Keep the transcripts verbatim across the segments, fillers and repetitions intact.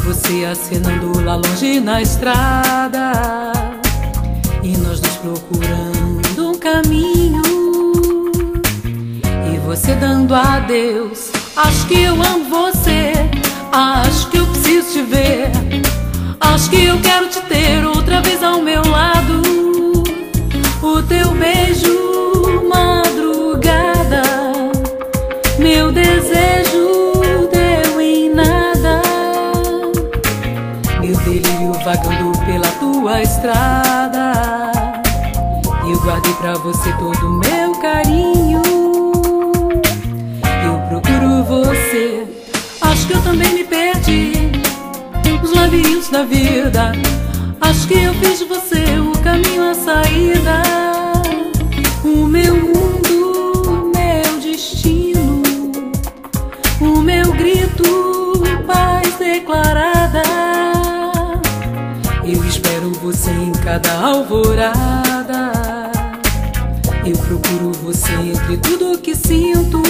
você acenando lá longe na estrada, e nós nos procurando um caminho, e você dando adeus. Acho que eu amo você, acho que eu preciso te ver, acho que eu quero te ter outra vez ao meu lado. O teu beijo, madrugada, meu desejo deu em nada. Meu delírio vagando pela tua estrada, eu guardei pra você todo o meu carinho. Eu procuro você, acho que eu também me perdi nos labirintos da vida. Acho que eu fiz de você o caminho, a saída. O meu mundo, meu destino, o meu grito, paz declarada. Eu espero você em cada alvorada, eu procuro você entre tudo que sinto.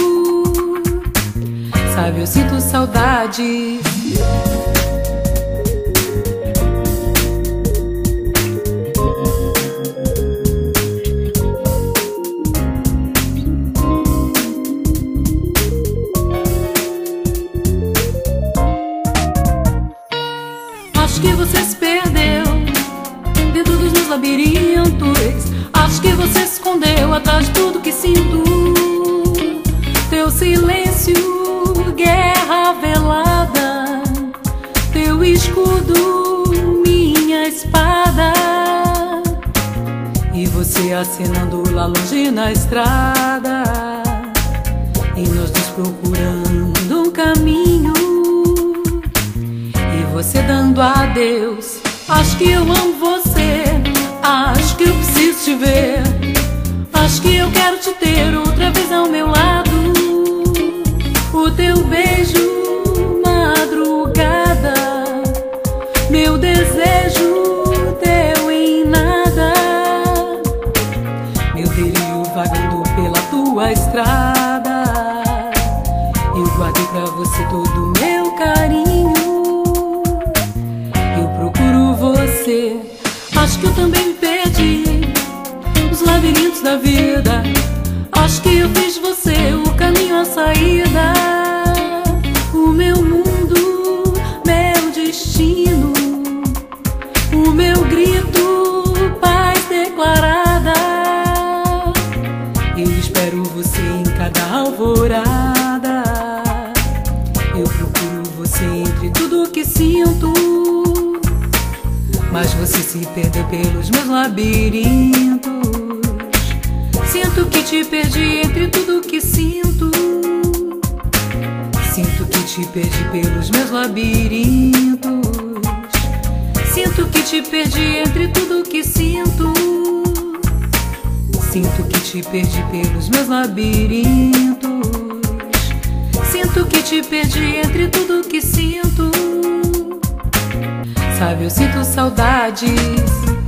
Sabe, eu sinto saudade. Acho que você se perdeu dentro dos meus labirintos. Acho que você se escondeu atrás de tudo que sinto. Teu silêncio, guerra velada, teu escudo, minha espada, e você acenando lá longe na estrada, e nós nos procurando um caminho, e você dando adeus. Acho que eu amo você, acho que eu preciso te ver, acho que eu quero te ter outra vez ao meu lado. O teu beijo, madrugada, meu desejo deu em nada. Meu delírio vagando pela tua estrada, eu guardei pra você todo o meu carinho. Eu procuro você, acho que eu também me perdi nos labirintos da vida. Acho que eu fiz de você o caminho, a saída. O meu mundo, meu destino, o meu grito, paz declarada. Eu espero você em cada alvorada, eu procuro você entre tudo que sinto. Mas você se perdeu pelos meus labirintos. Sinto que te perdi entre tudo que sinto. Sinto que te perdi pelos meus labirintos. Sinto que te perdi entre tudo que sinto. Sinto que te perdi pelos meus labirintos. Sinto que te perdi entre tudo que sinto. Sabe, eu sinto saudades.